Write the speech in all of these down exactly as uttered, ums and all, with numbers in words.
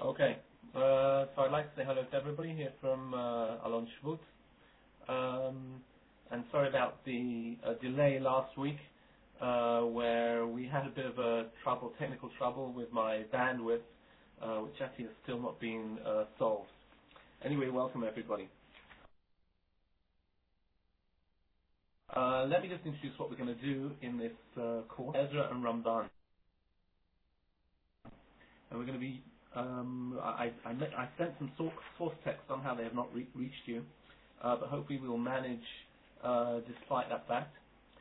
Okay, uh, so I'd like to say hello to everybody here from uh, Alon Shvut. Um, and sorry about the uh, delay last week, uh, where we had a bit of a trouble, technical trouble with my bandwidth, uh, which actually has still not been uh, solved. Anyway, welcome everybody. Uh, let me just introduce what we're going to do in this uh, course, Ezra and Ramban. And we're going to be, um, I, I, met, I sent some source text on how they have not re- reached you, uh, but hopefully we will manage uh, despite that fact.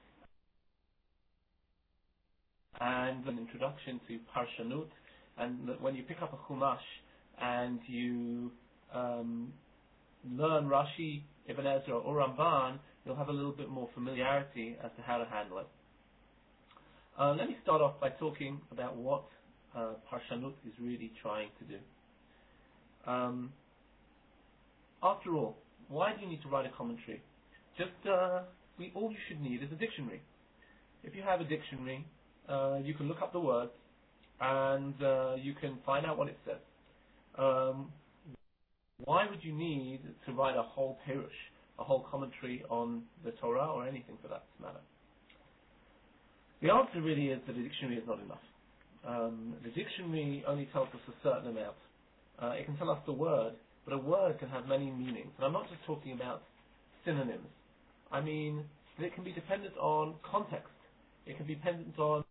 And an introduction to Parshanut, and when you pick up a Chumash and you um, learn Rashi, Ibn Ezra or Ramban, you'll have a little bit more familiarity as to how to handle it. Uh, let me start off by talking about what uh, Parshanut is really trying to do. Um, after all, why do you need to write a commentary? Just uh, we, all you should need is a dictionary. If you have a dictionary, uh, you can look up the words and uh, you can find out what it says. Um, why would you need to write a whole perush, a whole commentary on the Torah or anything for that matter? The answer really is that a dictionary is not enough. Um, the dictionary only tells us a certain amount. Uh, it can tell us the word, but a word can have many meanings. And I'm not just talking about synonyms. I mean that it can be dependent on context. It can be dependent on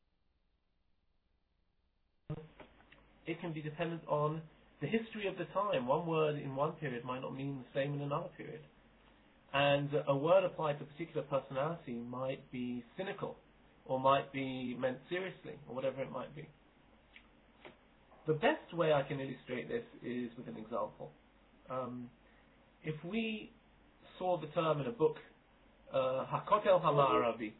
it can be dependent on the history of the time. One word in one period might not mean the same in another period. And a word applied to a particular personality might be cynical, or might be meant seriously, or whatever it might be. The best way I can illustrate this is with an example. Um, if we saw the term in a book, uh, HaKotel HaMa'aravi,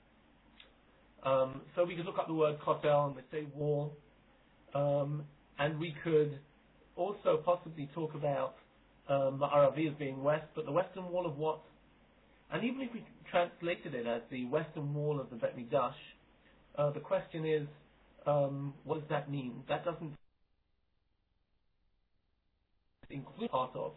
um, so we could look up the word kotel and we say wall, um, and we could also possibly talk about um, Ma'aravi as being west, but the western wall of what? And even if we translated it as the western wall of the Bet Mikdash, uh, the question is, um, what does that mean? That doesn't include part of,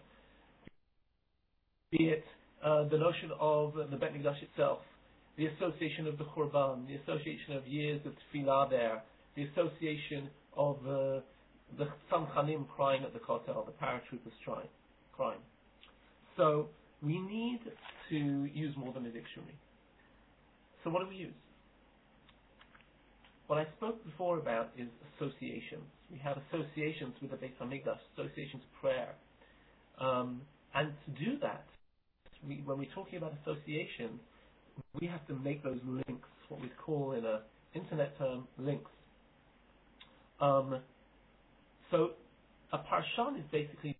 be it uh, the notion of uh, the Bet Mikdash itself, the association of the Khurban, the association of years of Tefillah there, the association of uh, the Samchanim crying at the Kotel, the paratroopers trying, crying. So we need to use more than a dictionary. So what do we use? What I spoke before about is associations. We have associations with the Beit HaMikdash, associations of prayer. Um, and to do that, we, when we're talking about associations, we have to make those links, what we call in an internet term, links. Um, so a parshan is basically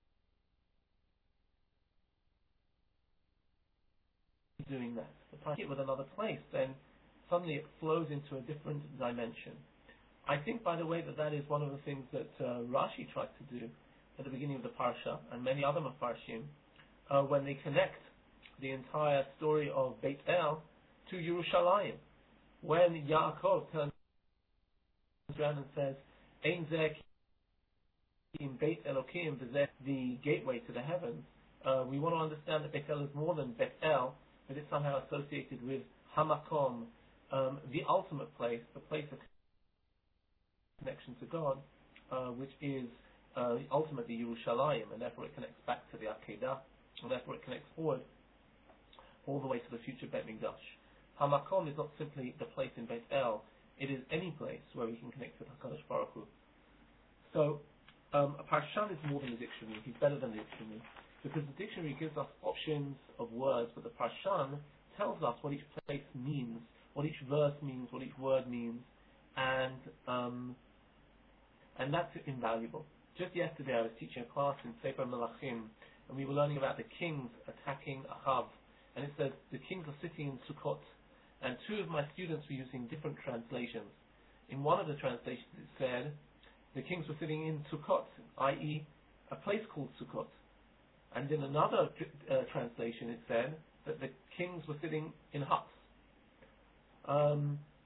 doing that. If I hit with another place, then suddenly it flows into a different dimension. I think, by the way, that that is one of the things that uh, Rashi tried to do at the beginning of the parsha, and many other mafarshim, uh, when they connect the entire story of Beit El to Yerushalayim. When Yaakov turns around and says, Ein zeh in Beit Elokim, the gateway to the heavens, uh, we want to understand that Beit El is more than Beit El, but it's somehow associated with Hamakom, um, the ultimate place, the place of connection to God, uh, which is uh, ultimately Yerushalayim, and therefore it connects back to the Akedah, and therefore it connects forward all the way to the future Beit Mikdash. Hamakom is not simply the place in Beit El, it is any place where we can connect with HaKadosh Baruch Hu. So, um, a parshan is more than a dictionary, he's better than the dictionary, because the dictionary gives us options of words, but the parshan tells us what each place means, what each verse means, what each word means, and um, and that's invaluable. Just yesterday I was teaching a class in Sefer Melachim, and we were learning about the kings attacking Ahav, and it says the kings are sitting in Sukkot, and two of my students were using different translations. In one of the translations it said the kings were sitting in Sukkot, that is a place called Sukkot. And in another uh, translation it said that the kings were sitting in huts. Um,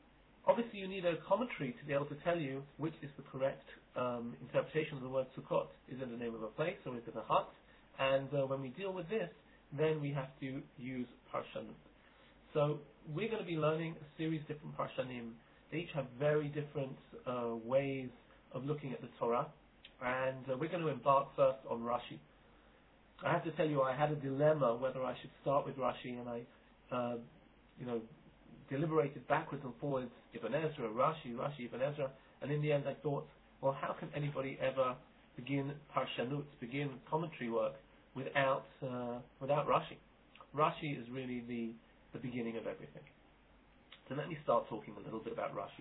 Obviously, you need a commentary to be able to tell you which is the correct um, interpretation of the word Sukkot. Is it the name of a place or is it a hut? And uh, when we deal with this, then we have to use Parshanut. So we're going to be learning a series of different Parshanim. They each have very different uh, ways of looking at the Torah. And uh, we're going to embark first on Rashi. I have to tell you, I had a dilemma whether I should start with Rashi, and I, uh, you know, deliberated backwards and forwards, Ibn Ezra, Rashi, Rashi, Ibn Ezra, and in the end I thought, well, how can anybody ever begin Parshanut, begin commentary work without uh, without Rashi? Rashi is really the, the beginning of everything. So let me start talking a little bit about Rashi.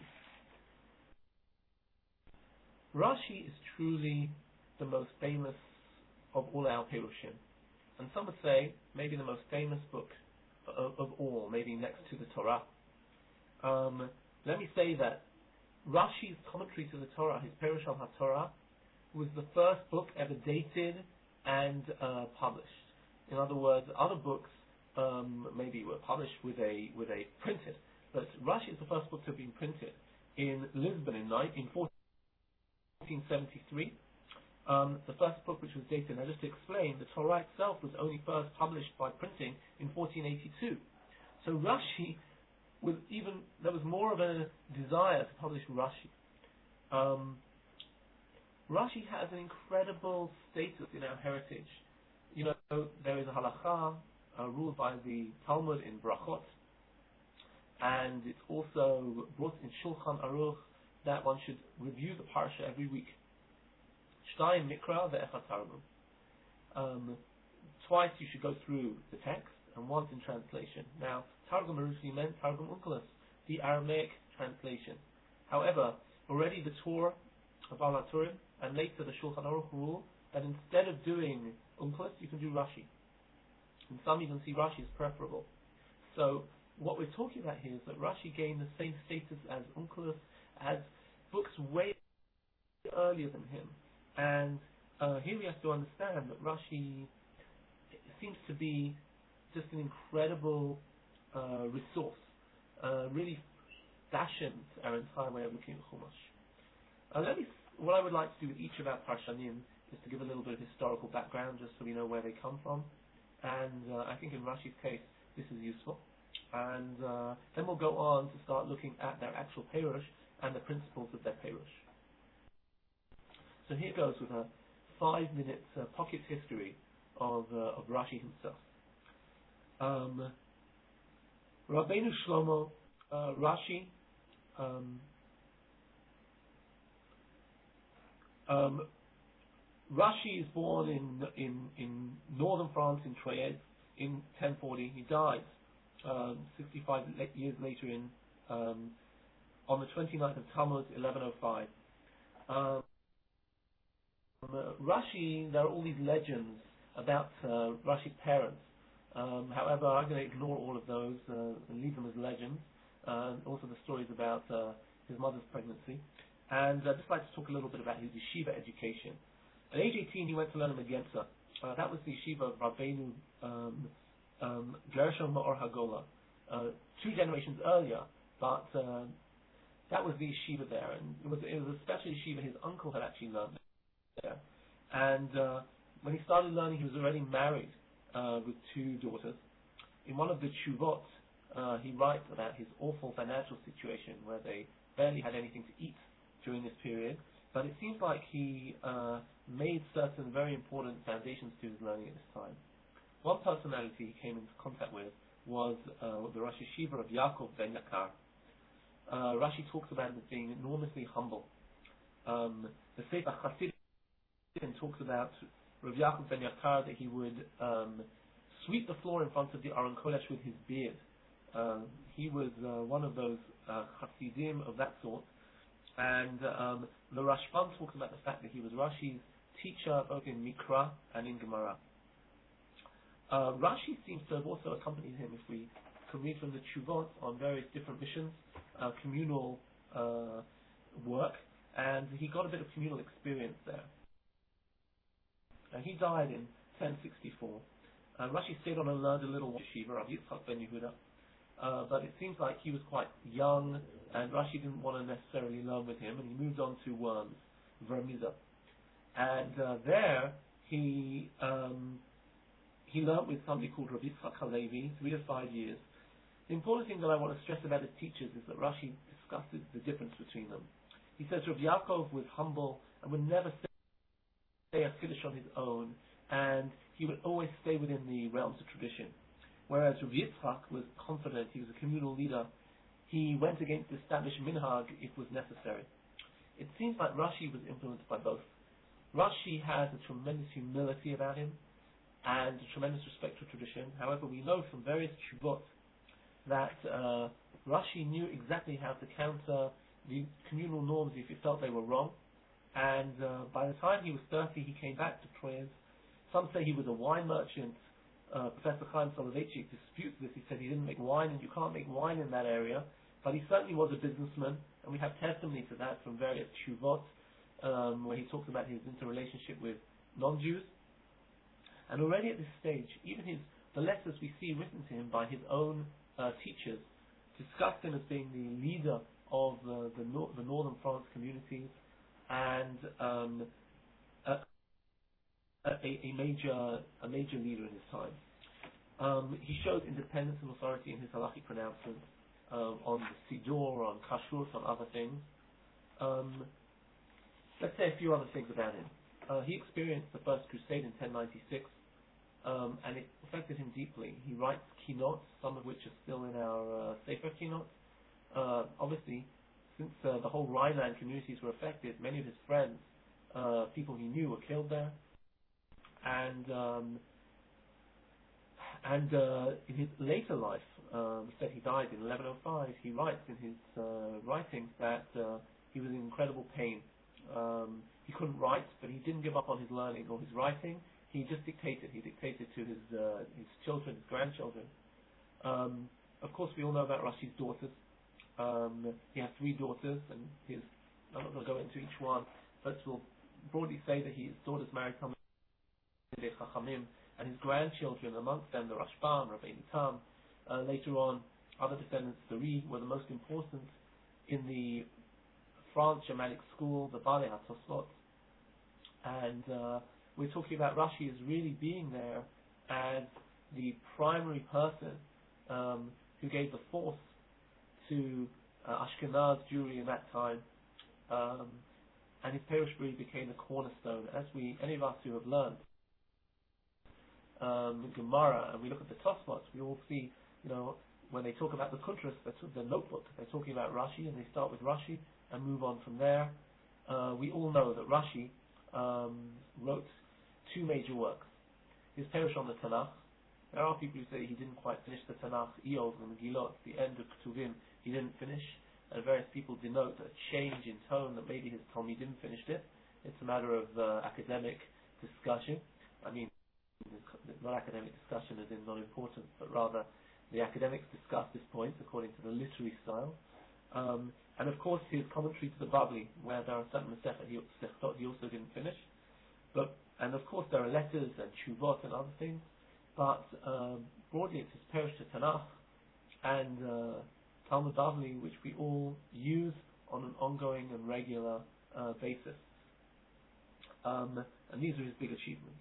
Rashi is truly the most famous of all our Perushim. And some would say maybe the most famous book of, of all, maybe next to the Torah. Um, let me say that Rashi's commentary to the Torah, his Perush al HaTorah, was the first book ever dated and uh, published. In other words, other books um, maybe were published with a with a printed, but Rashi is the first book to have been printed in Lisbon in, in fourteen seventy-three. Um, the first book which was dated, and just to explain, the Torah itself was only first published by printing in fourteen eighty-two. So Rashi, was even there was more of a desire to publish Rashi. Um, Rashi has an incredible status in our heritage. You know, there is a halacha uh, ruled by the Talmud in Brachot, and it's also brought in Shulchan Aruch that one should review the parsha every week. Shtayim Mikra ve'echad Targum. Um, twice you should go through the text, and once in translation. Now, Targum originally meant Targum Onkelos, the Aramaic translation. However, already the Torah of Baal HaTurim, and later the Shulchan Aruch rule that instead of doing Onkelos, you can do Rashi. And some even see Rashi as preferable. So, what we're talking about here is that Rashi gained the same status as Onkelos, as books way earlier than him. And uh, here we have to understand that Rashi seems to be just an incredible uh, resource, uh, really fashions our entire way of looking at Chumash. Uh, let me, what I would like to do with each of our Parshanim is to give a little bit of historical background just so we know where they come from. And uh, I think in Rashi's case this is useful. And uh, then we'll go on to start looking at their actual Perush and the principles of their Perush. So here goes with a five-minute uh, pocket history of uh, of Rashi himself. Um, Rabbeinu Shlomo, uh, Rashi, um, um, Rashi is born in in in northern France in Troyes in ten forty. He dies um, sixty-five years later in um, on the twenty-ninth of Tammuz, eleven oh five. Um, Uh, Rashi, there are all these legends about uh, Rashi's parents. Um, however, I'm going to ignore all of those uh, and leave them as legends. Uh, also the stories about uh, his mother's pregnancy. And I'd just like to talk a little bit about his yeshiva education. At age eighteen, he went to learn in Megensa. Uh, that was the yeshiva of Rabbeinu um, um, Gershom Ma'or HaGola. Uh, two generations earlier, but uh, that was the yeshiva there. And it was, it was a special yeshiva his uncle had actually learned there. And uh, when he started learning, he was already married uh, with two daughters. In one of the Tshuvot, uh, he writes about his awful financial situation where they barely had anything to eat during this period. But it seems like he uh, made certain very important foundations to his learning at this time. One personality he came into contact with was uh, the Rosh Yeshiva of Yaakov ben Yakar. Uh, Rashi talks about him as being enormously humble. Um, the Sefer Chassid and talks about Rav Yaakov ben Yakar that he would um, sweep the floor in front of the Aron Kodesh with his beard. Uh, he was uh, one of those uh, Hasidim of that sort. And um, the Rashbam talks about the fact that he was Rashi's teacher both in Mikra and in Gemara. Uh, Rashi seems to have also accompanied him, if we can read from the Tshuvot, on various different missions, uh, communal uh, work, and he got a bit of communal experience there. Uh, he died in ten sixty-four. Uh, Rashi stayed on and learned a little yeshiva of Yitzchak ben Yehuda. uh, but it seems like he was quite young, and Rashi didn't want to necessarily learn with him, and he moved on to Worms, Vermiza. And uh, there, he um, he learned with somebody called Rabbi Yitzchak Halevi, three to five years. The important thing that I want to stress about his teachers is that Rashi discusses the difference between them. He says Rabbi Yaakov was humble and would never say a Kiddush on his own, and he would always stay within the realms of tradition. Whereas Rabbi Yitzchak was confident, he was a communal leader. He went against the established minhag if was necessary. It seems like Rashi was influenced by both. Rashi has a tremendous humility about him and a tremendous respect for tradition. However, we know from various tshuvot that uh, Rashi knew exactly how to counter the communal norms if he felt they were wrong. And uh, by the time he was thirty, he came back to Troyes. Some say he was a wine merchant. Uh, Professor Chaim Soloveitchik disputes this. He said he didn't make wine, and you can't make wine in that area. But he certainly was a businessman, and we have testimony to that from various tshuvot, um, where he talks about his interrelationship with non-Jews. And already at this stage, even his the letters we see written to him by his own uh, teachers discussed him as being the leader of uh, the, nor- the northern France communities, and um, a, a, a major a major leader in his time. Um, he showed independence and authority in his halachic pronouncements um, on the Siddur, on Kashrut, on other things. Um, let's say a few other things about him. Uh, he experienced the First Crusade in ten ninety-six, um, and it affected him deeply. He writes kinot, some of which are still in our uh, Sefer Kinot. Uh, obviously, since uh, the whole Rhineland communities were affected, many of his friends, uh, people he knew, were killed there. And um, and uh, in his later life, um, said he died in eleven oh five. He writes in his uh, writings that uh, he was in incredible pain. Um, he couldn't write, but he didn't give up on his learning or his writing. He just dictated. He dictated to his uh, his children, his grandchildren. Um, of course, we all know about Rashi's daughters. Um, he has three daughters, and his, I'm not going to go into each one, but we'll broadly say that his daughters married Talmidei Chachamim, and his grandchildren, amongst them the Rashbam, Rabbeinu Tam. Uh, later on, other descendants, the Ri, were the most important in the France Germanic school, the Balei HaTosfot. And uh, we're talking about Rashi as really being there as the primary person um, who gave the force to uh, Ashkenaz Jewry in that time, um, and his Perush Bri became the cornerstone. As we, any of us who have learned um, Gemara and we look at the Tosfot, we all see, you know, when they talk about the Kuntras, that's the notebook, they're talking about Rashi, and they start with Rashi and move on from there. Uh, we all know that Rashi um, wrote two major works. His Perush on the Tanakh. There are people who say he didn't quite finish the Tanakh, Eov and Megillot, the end of Ketuvim, he didn't finish, and various people denote a change in tone that maybe his Talmidim finished it. It's a matter of uh, academic discussion. I mean, not academic discussion as in not important, but rather the academics discuss this point according to the literary style. Um, and of course his commentary to the Bavli, where there are certain Masechet he he also didn't finish. But and of course there are letters and Tshuvot and other things. But um, broadly it's his Perush to Tanakh and uh, Talmud Bavli, which we all use on an ongoing and regular uh, basis. Um, and these are his big achievements.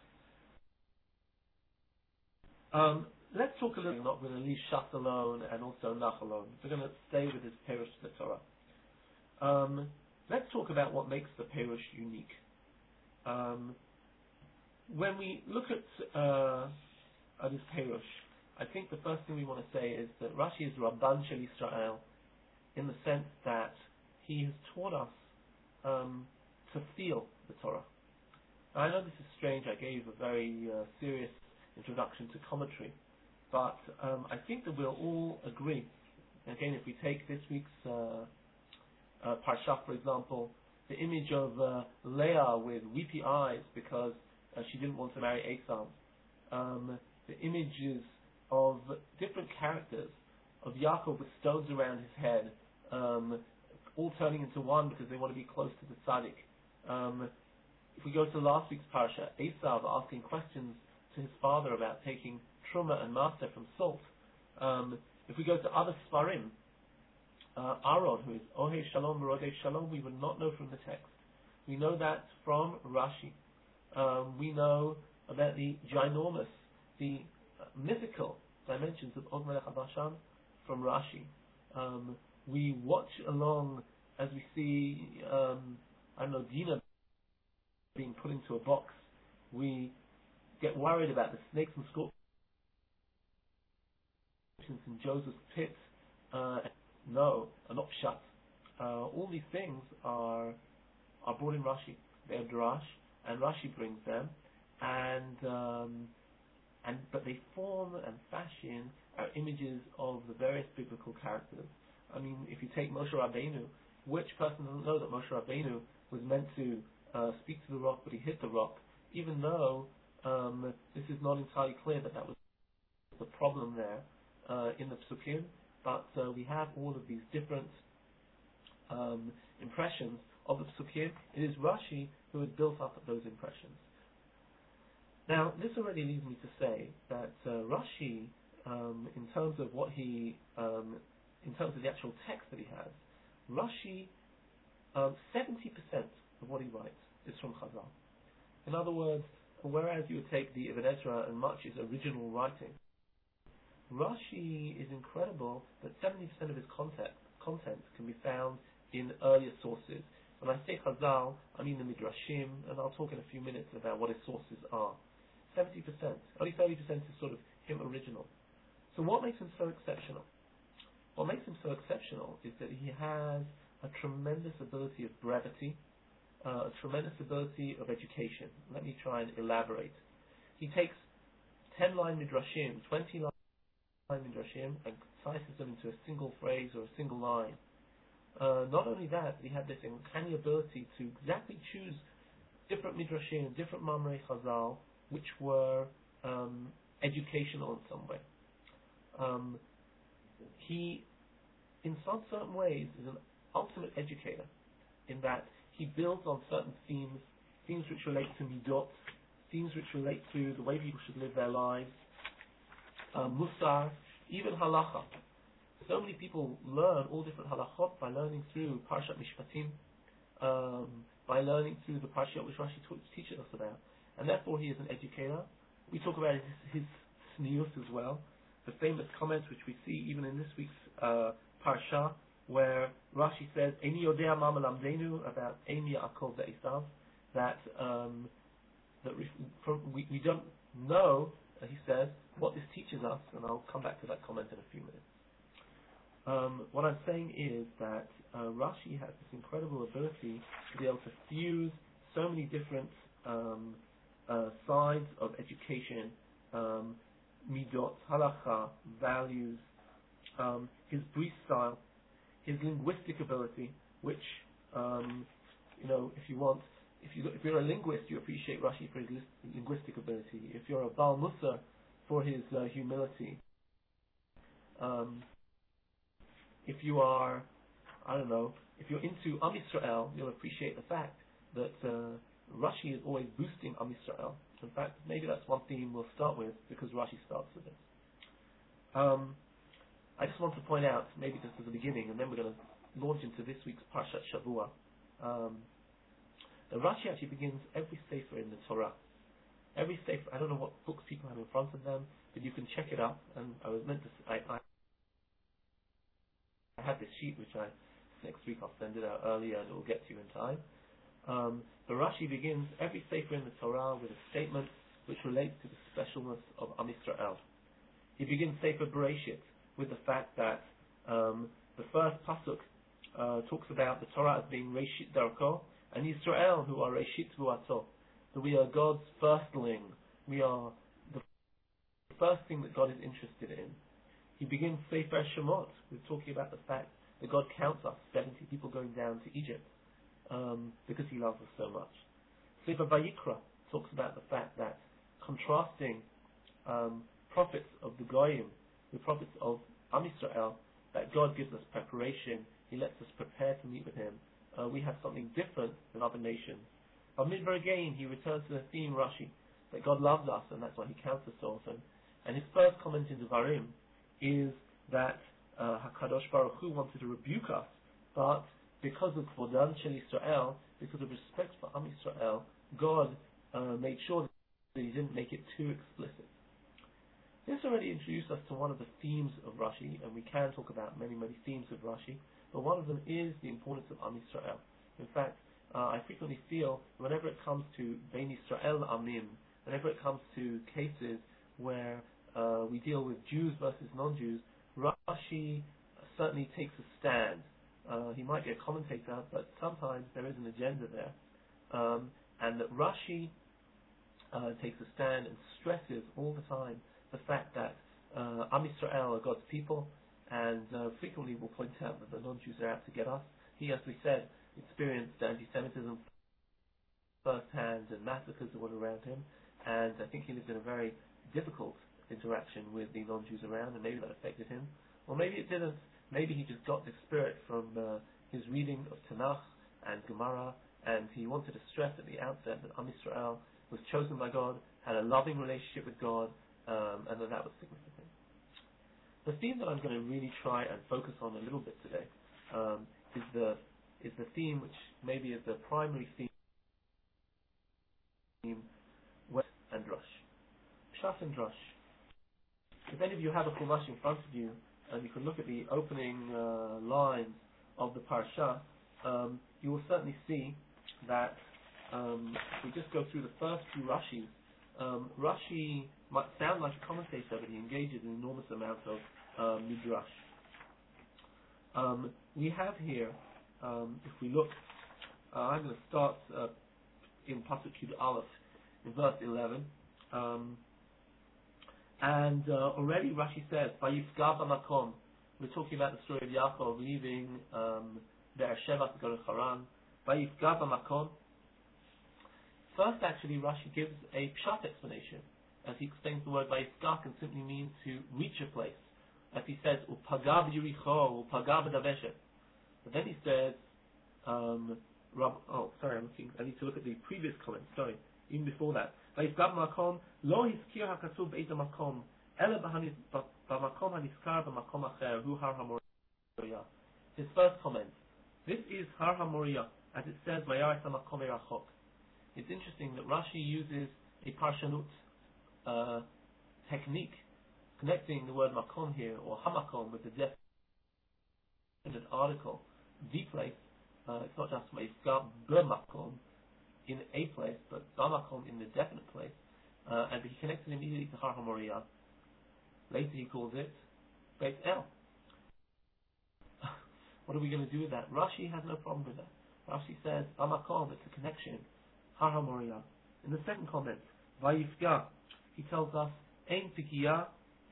Um, let's talk a little, not going to leave Shas alone and also Nach alone. We're going to stay with his Perush to the Torah. Um, let's talk about what makes the Perush unique. Um, when we look at, uh, at his Perush, I think the first thing we want to say is that Rashi is Rabban Shel Yisrael in the sense that he has taught us um, to feel the Torah. Now, I know this is strange. I gave a very uh, serious introduction to commentary, but um, I think that we'll all agree. Again, if we take this week's uh, uh, Parsha, for example, the image of uh, Leah with weepy eyes because uh, she didn't want to marry Esau, um, the images of different characters of Yaakov with stones around his head, um, all turning into one because they want to be close to the tzaddik. Um, if we go to last week's Parsha, Esau asking questions to his father about taking truma and master from salt. Um, If we go to other Sfarim, uh, Aaron, who is Ohei Shalom, Rodei Shalom, we would not know from the text. We know that from Rashi. Um, we know about the ginormous, the uh, mythical dimensions of Og Melech HaBashan from Rashi. Um, we watch along as we see, um, I don't know, Dinah being put into a box. We get worried about the snakes and scorpions in Joseph's pit. Uh, no, are not shut. Uh, all these things are are brought in Rashi. They're drash, and Rashi brings them, and um, and but they form and fashion our images of the various biblical characters. I mean, if you take Moshe Rabbeinu, which person doesn't know that Moshe Rabbeinu was meant to uh, speak to the rock, but he hit the rock, even though um, this is not entirely clear that that was the problem there uh, in the Psukim, but uh, we have all of these different um, impressions of the Psukim. It is Rashi who had built up those impressions. Now, this already leads me to say that uh, Rashi, um, in terms of what he, um, in terms of the actual text that he has, Rashi, um, seventy percent of what he writes is from Chazal. In other words, whereas you would take the Ibn Ezra and much his original writing, Rashi is incredible that seventy percent of his content, content can be found in earlier sources. When I say Chazal, I mean the Midrashim, and I'll talk in a few minutes about what his sources are. seventy percent. Only thirty percent is sort of him original. So what makes him so exceptional? What makes him so exceptional is that he has a tremendous ability of brevity, uh, a tremendous ability of education. Let me try and elaborate. He takes ten-line Midrashim, twenty-line Midrashim, and concises them into a single phrase or a single line. Uh, not only that, he had this uncanny ability to exactly choose different Midrashim, different Mamrei Chazal, which were um, educational in some way. Um, he, in some certain ways, is an ultimate educator in that he builds on certain themes, themes which relate to midot, themes which relate to the way people should live their lives, uh, musar, even halacha. So many people learn all different halachot by learning through Parshat Mishpatim, um, by learning through the Parshat which Rashi t- teaches us about. And therefore he is an educator. We talk about his, his snius as well, the famous comments which we see even in this week's uh, Parsha, where Rashi says, Eini yodea ma melamdenu, about Eini Yaakov ve'esav, that, um, that we, from, we, we don't know, uh, he says, what this teaches us, and I'll come back to that comment in a few minutes. Um, what I'm saying is that uh, Rashi has this incredible ability to be able to fuse so many different um, uh, sides of education, um, midot, halacha, values, um, his brief style, his linguistic ability, which, um, you know, if you want, if, you, if you're a linguist, you appreciate Rashi for his linguistic ability. If you're a Baal Musa, for his uh, humility. Um, If you are, I don't know, if you're into Am Yisrael, you'll appreciate the fact that uh, Rashi is always boosting Am Yisrael. In fact, maybe that's one theme we'll start with, because Rashi starts with it. Um, I just want to point out, maybe just as a beginning, and then we're going to launch into this week's Parshat Shavua, um, that Rashi actually begins every sefer in the Torah. Every sefer, I don't know what books people have in front of them, but you can check it up, and I was meant to, I, I I have this sheet which I, next week I'll send it out earlier and it will get to you in time. Um, but Rashi begins every sefer in the Torah with a statement which relates to the specialness of Am Yisrael. He begins Sefer Bereshit with the fact that um, the first pasuk uh, talks about the Torah as being Reshit Darko, and Yisrael who are Reshit Vuato, that we are God's firstling. We are the first thing that God is interested in. He begins Sefer Shemot with talking about the fact that God counts us, seventy people going down to Egypt, um, because He loves us so much. Sefer Vayikra talks about the fact that contrasting um, prophets of the Goyim with prophets of Am Yisrael, that God gives us preparation. He lets us prepare to meet with Him. Uh, we have something different than other nations. But Midbar again, he returns to the theme Rashi, that God loves us and that's why He counts us so often. And his first comment in Devarim is that uh, HaKadosh Baruch Hu wanted to rebuke us, but because of Kvodan Shel Yisrael, because of respect for Am Yisrael, God uh, made sure that He didn't make it too explicit. This already introduced us to one of the themes of Rashi, and we can talk about many, many themes of Rashi, but one of them is the importance of Am Yisrael. In fact, uh, I frequently feel whenever it comes to Bein Yisrael Amim, whenever it comes to cases where uh, we deal with Jews versus non-Jews, Rashi certainly takes a stand. Uh, he might be a commentator, but sometimes there is an agenda there. Um, and that Rashi uh, takes a stand and stresses all the time the fact that uh, Am Yisrael are God's people, and uh, frequently will point out that the non-Jews are out to get us. He, as we said, experienced anti-Semitism firsthand and massacres that were around him, and I think he lived in a very difficult interaction with the non-Jews around, and maybe that affected him. Or maybe it didn't. Maybe he just got the spirit from uh, his reading of Tanakh and Gemara, and he wanted to stress at the outset that Am Yisrael was chosen by God, had a loving relationship with God, um, and that that was significant. The theme that I'm going to really try and focus on a little bit today um, is the is the theme which maybe is the primary theme, West and Drush. Pshat and Drush. If any of you have a Chumash in front of you, and you can look at the opening uh, lines of the Parsha, um, you will certainly see that um, if we just go through the first few Rashis, um, Rashi might sound like a commentator, but he engages in an enormous amount of uh, Midrash. Um, we have here, um, if we look, uh, I'm going to start uh, in Pasuk Yud Aleph, in verse eleven. Um, And uh, already Rashi says, "Vayifga b'makom." We're talking about the story of Yaakov leaving um, Be'er Sheva to go to Haran. Vayifga b'makom. First, actually, Rashi gives a pshat explanation, as he explains the word "vayifga" can simply mean to reach a place, as he says, "Upaga b'Yericho, upaga b'Daveshet." But then he says, um, Rab, "Oh, sorry, I'm looking. I need to look at the previous comment. Sorry, even before that." ויפגע במקום, לא הזכיר הכתוב באיזה מקום, אלא במקום הנזכר במקום אחר, הוא הר המוריה. His first comment. This is Har HaMoriah, as it says, וירא את המקום מרחוק. It's interesting that Rashi uses a parshanut uh, technique, connecting the word makom here, or hamakom, with the definite article, the place. Uh, it's not just ויפגע b'makom, in a place, but Bamakom in the definite place, uh, and he connects it immediately to Har HaMoriah. Later he calls it Beit El. What are we going to do with that? Rashi has no problem with that. Rashi says Bamakom, it's a connection. Har HaMoriah. In the second comment, Vayifga, he tells us Ein Pikiya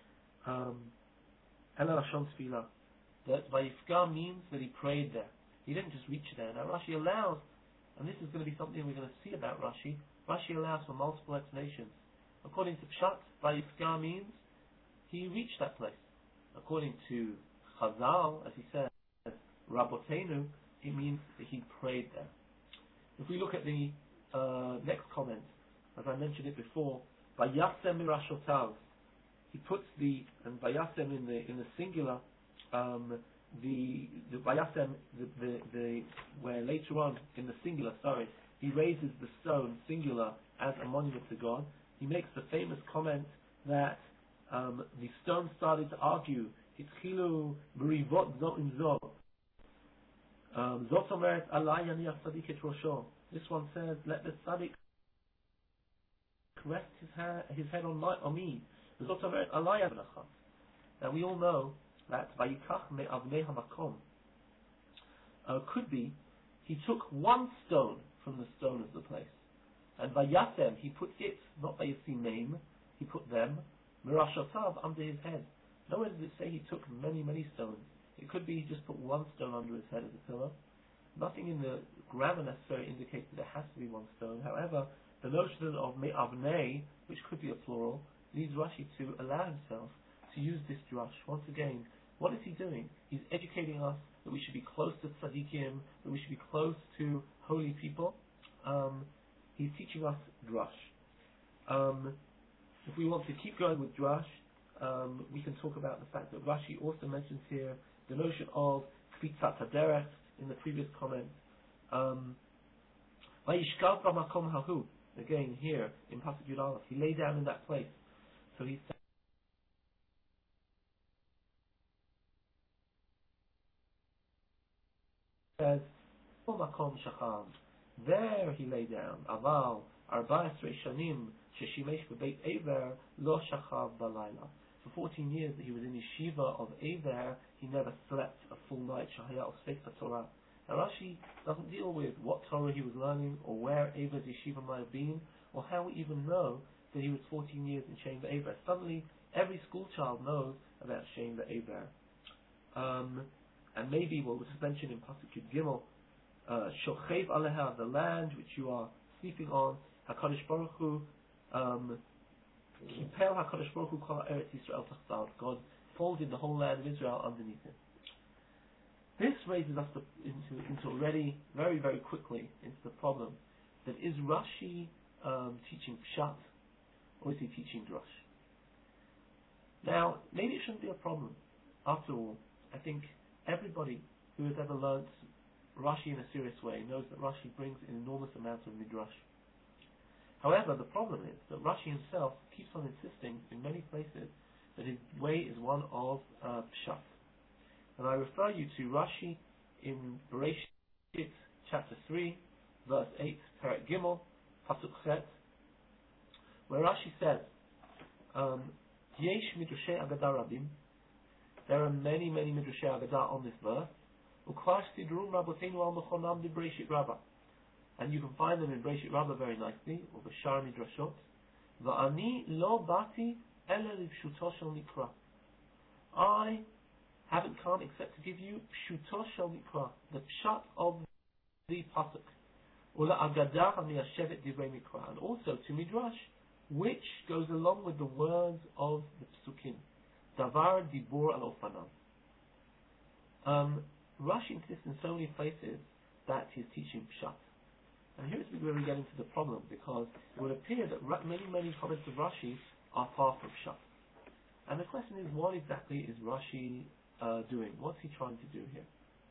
Ela Lashon Tefillah, that Vayifga means that he prayed there. He didn't just reach there. Now Rashi allows, and this is going to be something we're going to see about Rashi. Rashi allows for multiple explanations. According to Pshat, Vayifga means he reached that place. According to Chazal, as he says, Rabotenu, it means that he prayed there. If we look at the uh, next comment, as I mentioned it before, Vayasem mirashotav, he puts the, and Vayasem in the in the singular, um, the the Vayasem, the, the, the where later on in the singular, sorry, he raises the stone singular as a monument to God. He makes the famous comment that um, the stone started to argue. Hitchilu merivot zo im zo. Zot omeret alay yaniach tzadik et rosho. This one says, let the tzaddik rest his, ha- his head on, my, on me. Zot omeret alay yaniach. Now we all know that Vayikach me'avnei hamakom uh, could be he took one stone from the stone of the place, and Vayasem he put it, not Vayasim name, he put them mirashotav under his head. Nowhere does it say he took many many stones. It could be he just put one stone under his head as a pillar. Nothing in the grammar necessarily indicates that there has to be one stone. However, the notion of me'avnei, which could be a plural, leads Rashi to allow himself to use this drush. Once again, what is he doing? He's educating us that we should be close to tzaddikim, that we should be close to holy people. Um, he's teaching us drush. Um, if we want to keep going with drush, Um, we can talk about the fact that Rashi also mentions here the notion of Kvitzat Haderech in the previous comment. Um, Vayishkav b'makom hahu. Again, here in Pasuk Yud Aleph, he lay down in that place. So he says, makom shacham. There he lay down. Aval arba esrei shanim sheshimesh bebeit Ever lo shachav balayla. For fourteen years that he was in yeshiva of Ever, he never slept a full night. Shahaya of Sefer Torah. Now Rashi doesn't deal with what Torah he was learning, or where Ever's yeshiva might have been, or how we even know that he was fourteen years in Shem Ever. Suddenly, every school child knows about Shem Ever. Um, and maybe what was mentioned in Pasuk Yud Gimel, Shochev Aleha, the land which you are sleeping on, HaKadosh Baruch Hu, um, Kipel HaKadosh Baruch Hu Kol Eretz Yisrael Tachtav. God folded the whole land of Israel underneath him. This raises us to, into, into already, very, very quickly, into the problem that is Rashi um, teaching Pshat, or is he teaching Drush? Now, maybe it shouldn't be a problem. After all, I think everybody who has ever learnt Rashi in a serious way knows that Rashi brings an enormous amount of Midrash. However, the problem is that Rashi himself keeps on insisting in many places that his way is one of uh, Pshat. And I refer you to Rashi in Bereshit, chapter three, verse eight, Perek Gimel, Pasuk Chet, where Rashi says, um, Yesh Midrashei Agadah Rabim. There are many, many Midrashei Agadah on this verse. Ukvar Sidrum Rabotenu Al Mechonam Di Bereshit Rabbah. And you can find them in Bereshit Rabbah very nicely, or Bashar Midrashot. Va'ani lo bati ela livshuto shel nikra. I haven't come except to give you pshuto shel nikra, the pshat of the pasuk, ula agadah hamiyashevet divrei mikra, and also to midrash, which goes along with the words of the psukim, davar dibur al ofanam. Um, Rashi insists in so many places that he's teaching pshat. And here's where we get into the problem, because it would appear that many, many comments of Rashi are far from pshat. And the question is, what exactly is Rashi uh, doing? What's he trying to do here?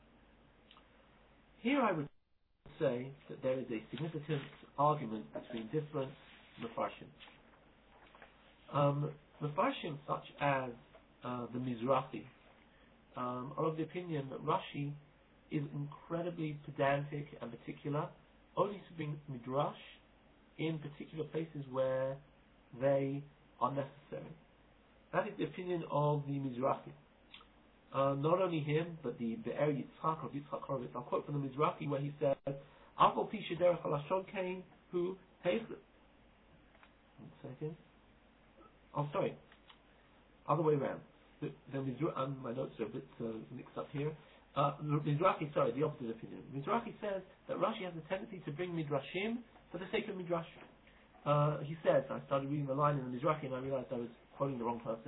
Here I would say that there is a significant argument between different Mefarshim. Um, Mefarshim such as uh, the Mizrahi um, are of the opinion that Rashi is incredibly pedantic and particular, only to bring Midrash in particular places where they are necessary. That is the opinion of the Mizrahi. Uh, not only him, but the Be'er Yitzchak of Yitzchak Horowitz. I'll quote from the Mizrahi where he says, Afal pi shederech halashon kain hu heich... One second. Oh, sorry. Other way around. The, the Mizrahi, um, my notes are a bit uh, mixed up here. Uh, Mizrahi, sorry, the opposite opinion. Mizrahi says that Rashi has a tendency to bring Midrashim for the sake of Midrash. Uh, he says, I started reading the line in the Mizrahi and I realized I was quoting the wrong person.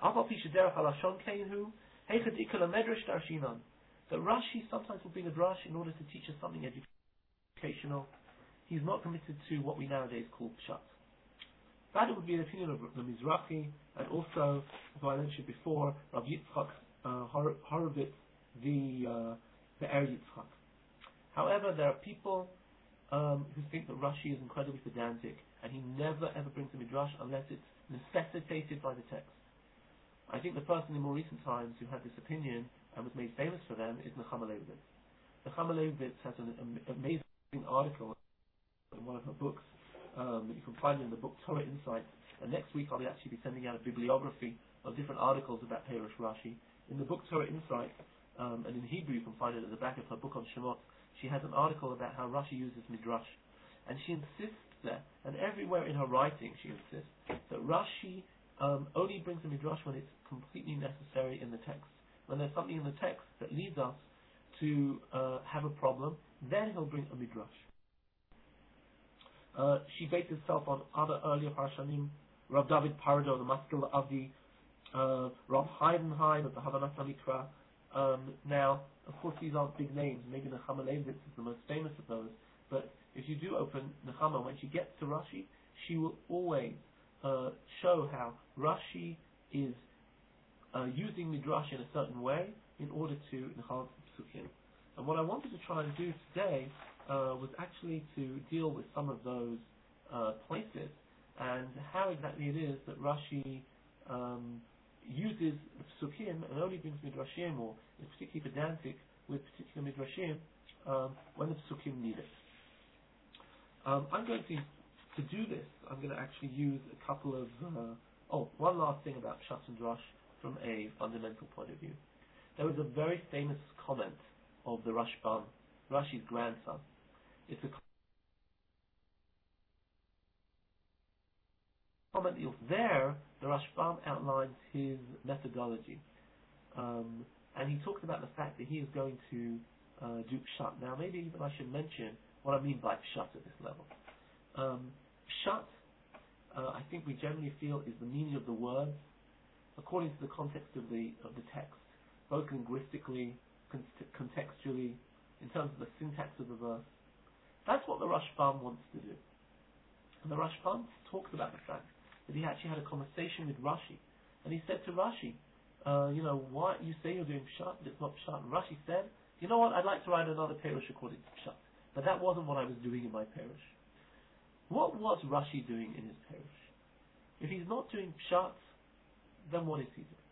That Rashi sometimes will bring a drush in order to teach us something educational. He's not committed to what we nowadays call pshat. That would be an opinion of the Mizrahi, and also, as I mentioned before, Rav Yitzchak uh, Horowitz, the uh, the Er Yitzchak. However, there are people um, who think that Rashi is incredibly pedantic, and he never ever brings a midrash unless it's necessitated by the text. I think the person in more recent times who had this opinion and was made famous for them is Nechama Leibovitz. Nechama Leibovitz has an, an amazing article in one of her books. Um, you can find it in the book Torah Insights. And next week I'll actually be sending out a bibliography of different articles about Perush Rashi. In the book Torah Insights, um, and in Hebrew you can find it at the back of her book on Shemot, she has an article about how Rashi uses midrash. And she insists there, and everywhere in her writing she insists, that Rashi um, only brings a midrash when it's completely necessary in the text. When there's something in the text that leads us to uh, have a problem, then he'll bring a midrash. Uh, she bases herself on other earlier Parshanim, Rav David Pardo, the Maskil Avi, uh, Rav Heidenheim of the Havanat HaMikra. Um, now, of course, these aren't big names. Maybe Nechama Leibovitz is the most famous of those. But if you do open Nechama, when she gets to Rashi, she will always uh, show how Rashi is uh, using Midrash in a certain way in order to enhance the Psukim. And what I wanted to try and do today uh, was actually to deal with some of those uh, places and how exactly it is that Rashi um, uses the Psukim and only brings Midrashim, or is particularly pedantic with particular Midrashim um, when the Psukim need it. Um, I'm going to, to do this, I'm going to actually use a couple of, uh, oh, one last thing about Pshat and Drush from a fundamental point of view. There was a very famous comment of the Rashbam, Rashi's grandson. It's a comment there. The Rashbam outlines his methodology, um, and he talks about the fact that he is going to uh, do Pshat. Now, maybe even I should mention what I mean by Pshat at this level. Um, Pshat, uh, I think we generally feel, is the meaning of the words according to the context of the of the text, both linguistically, con- contextually, in terms of the syntax of the verse. That's what the Rashbam wants to do. And the Rashbam talks about the fact that he actually had a conversation with Rashi, and he said to Rashi, uh, you know, why you say you're doing Pshat, but it's not Pshat. And Rashi said, you know what, I'd like to write another Perush according to Pshat, but that wasn't what I was doing in my Perush. What was Rashi doing in his Perush? If he's not doing Pshat, then what is he doing?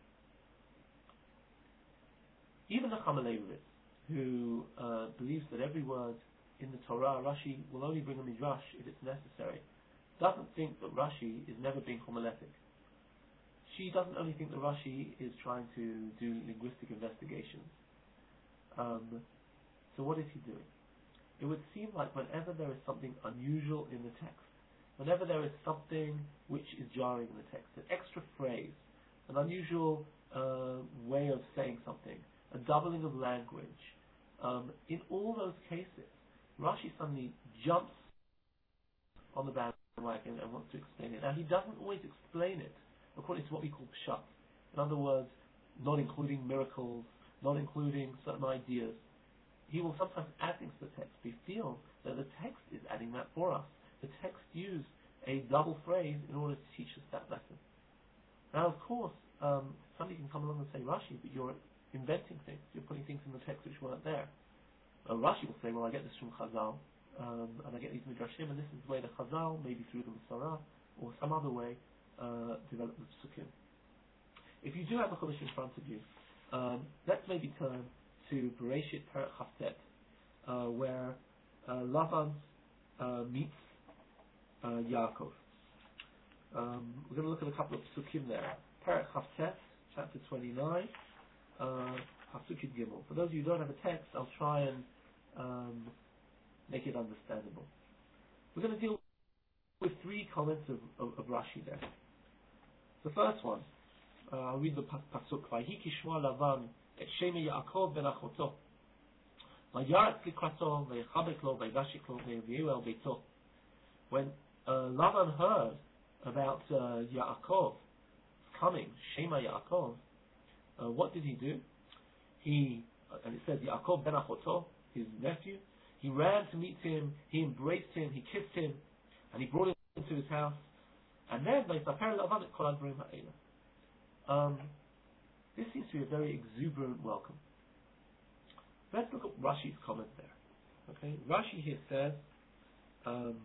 Even the Chamalevitz, who uh, believes that every word in the Torah, Rashi will only bring a midrash if it's necessary, doesn't think that Rashi is never being homiletic. She doesn't only think that Rashi is trying to do linguistic investigations. Um, so what is he doing? It would seem like whenever there is something unusual in the text, whenever there is something which is jarring in the text, an extra phrase, an unusual uh, way of saying something, a doubling of language, um, in all those cases, Rashi suddenly jumps on the bandwagon and wants to explain it. Now, he doesn't always explain it according to what we call pshat. In other words, not including miracles, not including certain ideas. He will sometimes add things to the text. We feel that the text is adding that for us. The text used a double phrase in order to teach us that lesson. Now, of course, um, somebody can come along and say, Rashi, but you're inventing things. You're putting things in the text which weren't there. Uh, Rashi will say, well, I get this from Chazal, um, and I get these Midrashim, and this is the way the Chazal, maybe through the Masorah, or some other way, uh, develop the Psukim. If you do have the Chumash in front of you, um, let's maybe turn to Bereshit Perek Chavtet, uh, where uh, Lavan uh, meets uh, Yaakov. Um, we're going to look at a couple of Psukim there. Perek Chavtet, chapter twenty-nine, uh, Pasuk Gimel. For those of you who don't have a text, I'll try and um, make it understandable. We're going to deal with three comments of, of, of Rashi there. The first one, uh, I'll read the Pasuk. Vayhi kishma Lavan et Shema Yaakov ben Achoto. Vayaretz likrato vaychabek lo vayvashik lo vayaviu el beito. When uh, Lavan heard about uh, Yaakov coming, Shema Yaakov, uh, what did he do? He, uh, and it says Yaakov ben Achoto, his nephew, he ran to meet him, he embraced him, he kissed him, and he brought him into his house. And then Vayisaper Lavan et kol hadvarim ha'ela. Um, this seems to be a very exuberant welcome. Let's look at Rashi's comment there. Okay, Rashi here says, um,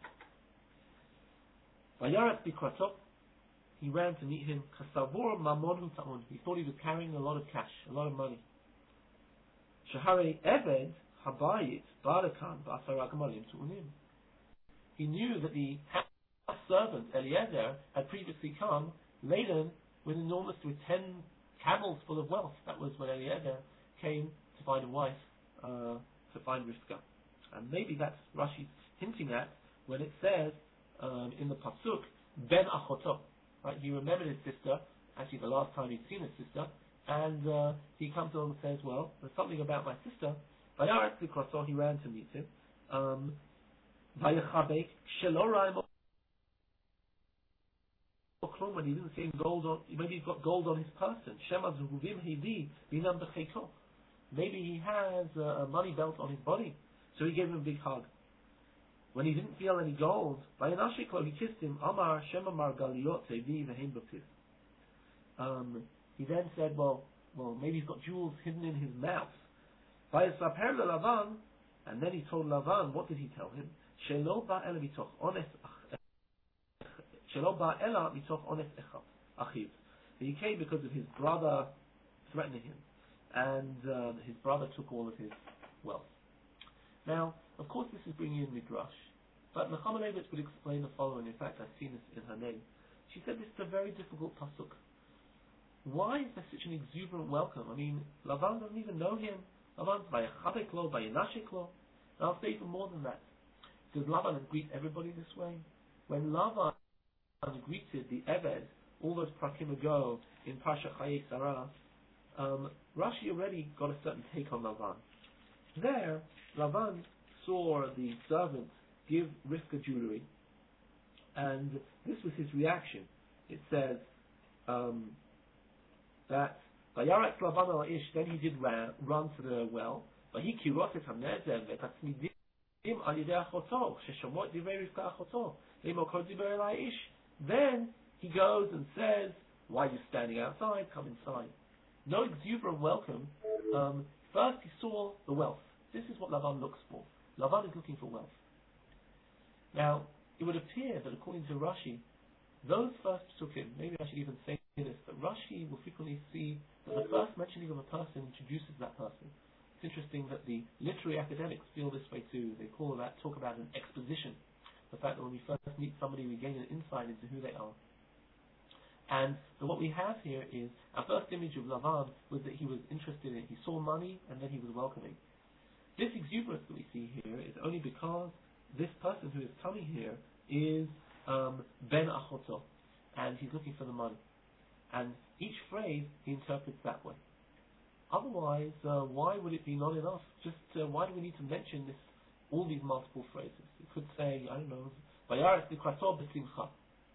Vayaretz bikrato, he ran to meet him. Kasavor mamonu ta'on, he thought he was carrying a lot of cash, a lot of money. Shahare eved habayit barakan ba'asara gamalim tu'unim. He knew that the house servant Eliezer had previously come laden with enormous, with ten camels full of wealth. That was when Eliezer came to find a wife, uh, to find Rivka. And maybe that's Rashi's hinting at when it says um, in the Pasuk, Ben Achoto. Right? He remembered his sister, actually the last time he'd seen his sister, and uh, he comes along and says, well, there's something about my sister. Vayaretz likrato, he ran to meet him. Um, Vayachabek shelo ra'im when he didn't see him gold on, maybe he's got gold on his person. Shema zehuvim hevi binam b'cheito. Maybe he has a, a money belt on his body, so he gave him a big hug. When he didn't feel any gold, Vayanashiklo, he kissed him. Amar Shema Margaliot Tevi V'Hem B'Piv. Um, he then said, well, well, maybe he's got jewels hidden in his mouth. Vayesaper leLavan, and then he told Lavan, what did he tell him? Shelo ba ela mitoch ones Shelo ba ela mitoch ones achiv. He came because of his brother threatening him, and uh, his brother took all of his wealth. Now, of course, this is bringing in midrash, but Nechama Leibowitz would explain the following. In fact, I've seen this in her name. She said this is a very difficult pasuk. Why is there such an exuberant welcome? I mean, Lavan doesn't even know him. Lavan's by Vayachabek lo, Vayanashek lo. And I'll say even more than that. Does Lavan greet everybody this way? When Lavan greeted the Eved all those prakim ago in Parsha Chayei Sarah, um, Rashi already got a certain take on Lavan. There, Lavan saw the servant give Rivka jewelry, and this was his reaction. It says um, that Vayaretz Lavan al ish, then he did ran, run to the well. Vahi kiroset hanezer v'tatzmidim al yidei achoto sheshomot divrei Rivka achoto leimo kol diber elai ish. Then he goes and says, "Why are you standing outside? Come inside." No exuberant welcome. Um, first, he saw the wealth. This is what Lavan looks for. Lavan is looking for wealth. Now, it would appear that according to Rashi, those first psukim, maybe I should even say this, that Rashi will frequently see that the first mentioning of a person introduces that person. It's interesting that the literary academics feel this way too. They call that, talk about an exposition. The fact that when we first meet somebody, we gain an insight into who they are. And so what we have here is, our first image of Lavan was that he was interested in, he saw money and then he was welcoming. This exuberance that we see here is only because this person who is coming here is um, Ben Achoto, and he's looking for the money. And each phrase he interprets that way. Otherwise, uh, why would it be not enough? Just uh, why do we need to mention this, all these multiple phrases? It could say, I don't know, Vayaretz likrato b'simcha.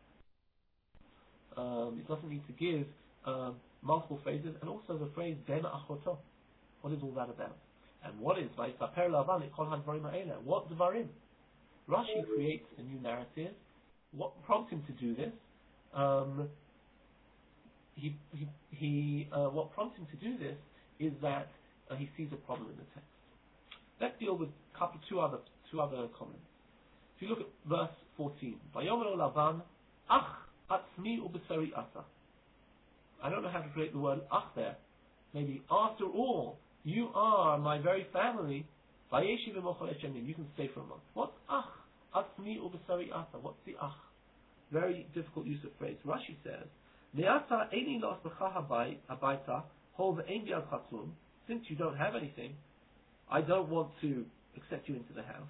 Um, it doesn't need to give um, multiple phrases, and also the phrase Ben Achoto. What is all that about? And what is Vayisaper Lavan et kol hadvarim ha'ela? What dvarim? Rashi creates a new narrative. What prompts him to do this? Um, he, he, he, uh, what prompts him to do this is that uh, he sees a problem in the text. Let's deal with a couple, two other, two other comments. If you look at verse fourteen, Vayomer Lavan, Ach atzmi ubesari asa. I don't know how to create the word ach there. Maybe after all, you are my very family. Vayeshi v'mochel eshemin. You can stay for a month. What's ach? Atzmi ubesari asa. What's the ach? Very difficult use of phrase. Rashi says, Ne'ata eini lo asmecha habayta hol ve'ein bi'ad chatzum. Since you don't have anything, I don't want to accept you into the house.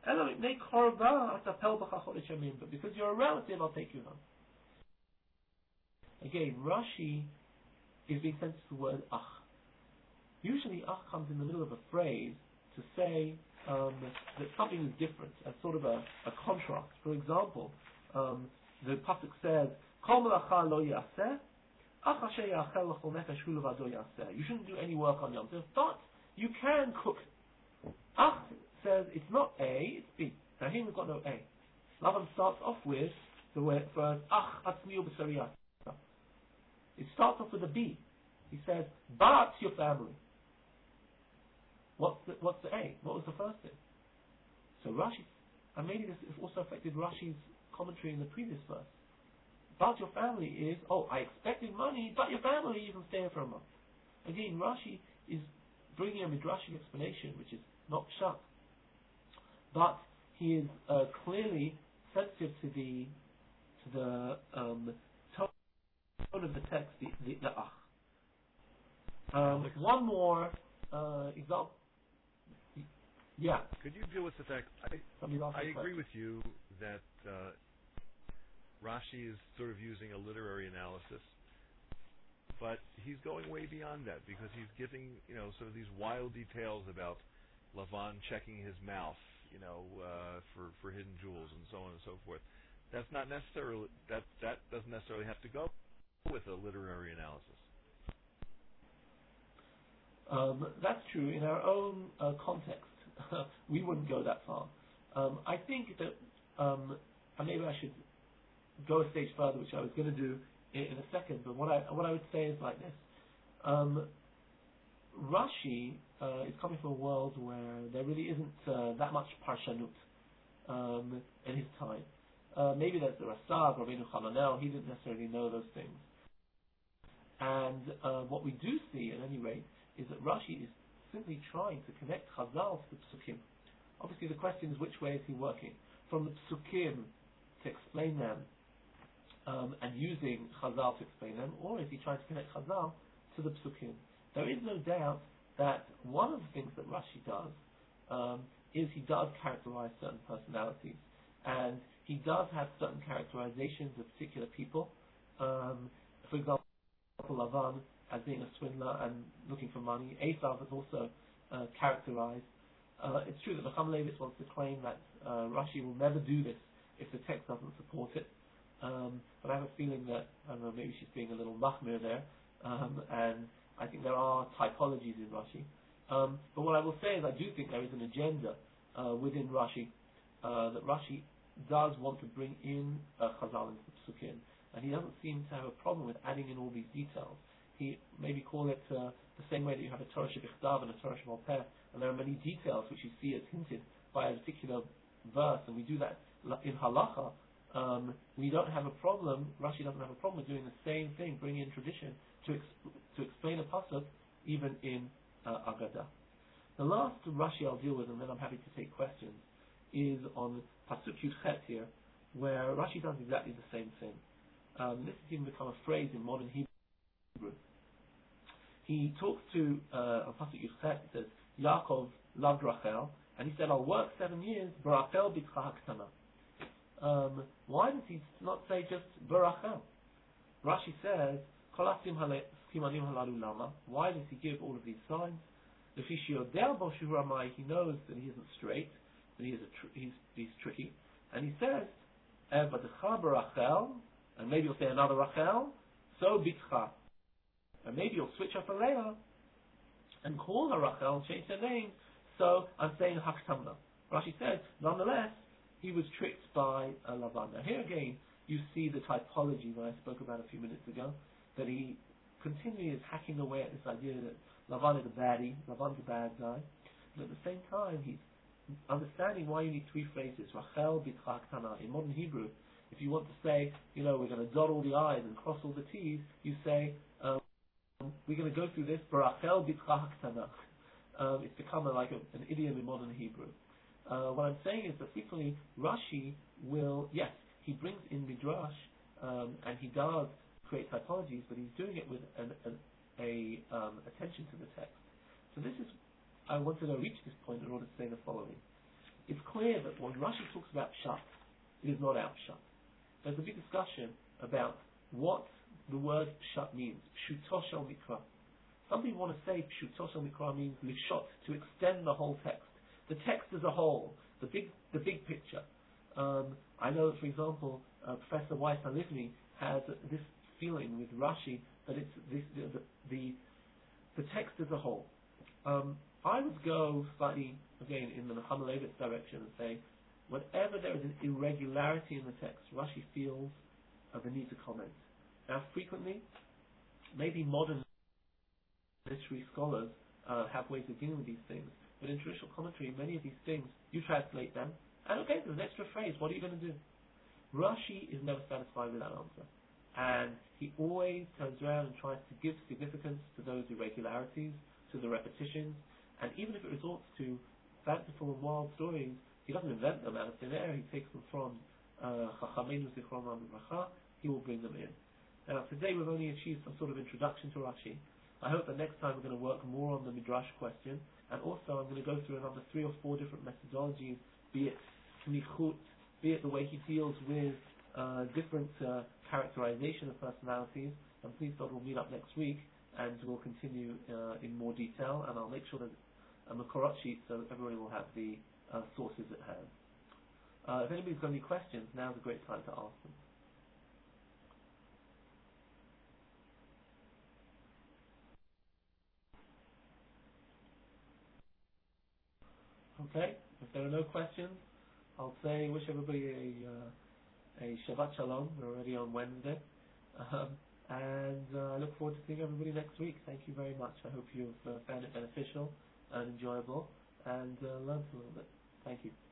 But because you're a relative, I'll take you home. Again, Rashi is being sensitive to the word ach. Usually ach comes in the middle of a phrase to say um, that something is different, as sort of a, a contrast. For example, um, the pasuk says, Kol melacha lo yaseh, ach asher yachel l'chol nefesh hu levado yaseh. You shouldn't do any work on Yom Tov, but you can cook. Ach says it's not A, it's B. Now here we've got no A. Lavan starts off with the word first, ach atzmi ubesari asa. It starts off with a B. He says, but your family. What's the, what's the A? What was the first thing? So Rashi, and maybe this also affected Rashi's commentary in the previous verse. But your family is, oh, I expected money, but your family, you can stay here for a month. Again, Rashi is bringing a midrashic explanation, which is not pshat. But he is uh, clearly sensitive to the to the um, tone of the text, the, the, the ach. Um, one more uh, example. Yeah. Could you deal with the fact? I, I agree with you that uh, Rashi is sort of using a literary analysis, but he's going way beyond that because he's giving, you know, sort of these wild details about Lavan checking his mouth, you know, uh, for for hidden jewels and so on and so forth. That's not necessarily that that doesn't necessarily have to go with a literary analysis. Um, that's true. In our own uh, context, we wouldn't go that far. Um, I think that um, and maybe I should go a stage further, which I was going to do in, in a second. But what I what I would say is like this: um, Rashi uh, is coming from a world where there really isn't uh, that much parshanut um, in his time. Uh, maybe there's the Rasag or Rabbeinu Hananel. He didn't necessarily know those things. And uh, what we do see, at any rate, is that Rashi is simply trying to connect Chazal to the Psukim. Obviously, the question is, which way is he working? From the Psukim to explain them, um, and using Chazal to explain them, or is he trying to connect Chazal to the Psukim? There is no doubt that one of the things that Rashi does um, is he does characterize certain personalities, and he does have certain characterizations of particular people. Um, for example, Lavan as being a swindler and looking for money. Esav is also uh, characterized. Uh, it's true that the Chacham Levis wants to claim that uh, Rashi will never do this if the text doesn't support it. Um, but I have a feeling that, I don't know, maybe she's being a little machmir there. Um, and I think there are typologies in Rashi. Um, but what I will say is I do think there is an agenda uh, within Rashi, uh, that Rashi does want to bring in uh, Chazal into the Psukim. And he doesn't seem to have a problem with adding in all these details. He maybe call it uh, the same way that you have a Torah Shebichtav and a Torah Shebalpeh, and there are many details which you see as hinted by a particular verse, and we do that in Halacha. Um, we don't have a problem, Rashi doesn't have a problem with doing the same thing, bringing in tradition to exp- to explain a pasuk, even in uh, Agadah. The last Rashi I'll deal with, and then I'm happy to take questions, is on Pasuk Yud Chet here, where Rashi does exactly the same thing. Um, this has even become a phrase in modern Hebrew. He talks to uh, on Pasuk Yud Chet, he says, Yaakov loved Rachel, and he said, I'll work seven years, Barachel b'tcha haktana. Um, why does he not say just Barachel? Rashi says, Kolasim simanim halalu lama. Why does he give all of these signs? He knows that he isn't straight, that he is a tr- he's, he's tricky, and he says, Evadcha Barachel, and maybe you'll say another Rachel, so bitcha. And maybe you'll switch up a Leah and call her Rachel, change her name, so I'm saying Haktamna. Rashi says, nonetheless, he was tricked by uh, Lavan. Now here again, you see the typology that I spoke about a few minutes ago, that he continually is hacking away at this idea that Lavan is a baddie, Lavan's a bad guy, but at the same time, he's understanding why you need three phrases, Rachel bitcha haktana. In modern Hebrew, if you want to say, you know, we're going to dot all the I's and cross all the T's, you say, um, we're going to go through this, Barachel bitcha haktana. Um, it's become a, like a, an idiom in modern Hebrew. Uh, what I'm saying is that frequently Rashi will, yes, he brings in Midrash, um, and he does create typologies, but he's doing it with an, an, a um, attention to the text. So this is, I wanted to reach this point in order to say the following. It's clear that when Rashi talks about Pshat, it is not our Pshat. There's a big discussion about what the word Pshat means. Pshuto shel Mikra. Some people want to say Pshuto shel Mikra means Lishot, to extend the whole text. The text as a whole, the big, the big picture. Um, I know that, for example, uh, Professor Weiss Halivni has this feeling with Rashi that it's this, the, the the text as a whole. Um, I would go slightly again in the Chacham Levis direction and say, whenever there is an irregularity in the text, Rashi feels uh, the need to comment. Now, frequently, maybe modern literary scholars uh, have ways of dealing with these things. But in traditional commentary, many of these things, you translate them, and okay, there's an extra phrase, what are you going to do? Rashi is never satisfied with that answer. And he always turns around and tries to give significance to those irregularities, to the repetitions, and even if it resorts to fanciful and wild stories, he doesn't invent them out of thin air, he takes them from Chachamenu Zichronam Bracha, he will bring them in. Now, today we've only achieved some sort of introduction to Rashi. I hope that next time we're going to work more on the Midrash question, and also I'm going to go through another three or four different methodologies, be it Smichut, be it the way he deals with uh, different uh, characterization of personalities, and please God we'll meet up next week, and we'll continue uh, in more detail, and I'll make sure that a Makorot sheet so everybody will have the uh, sources at hand. Uh, if anybody's got any questions, now's a great time to ask them. Okay, if there are no questions, I'll say wish everybody a uh, a Shabbat Shalom. We're already on Wednesday, Um, and uh, I look forward to seeing everybody next week. Thank you very much. I hope you've uh, found it beneficial and enjoyable and uh, learned a little bit. Thank you.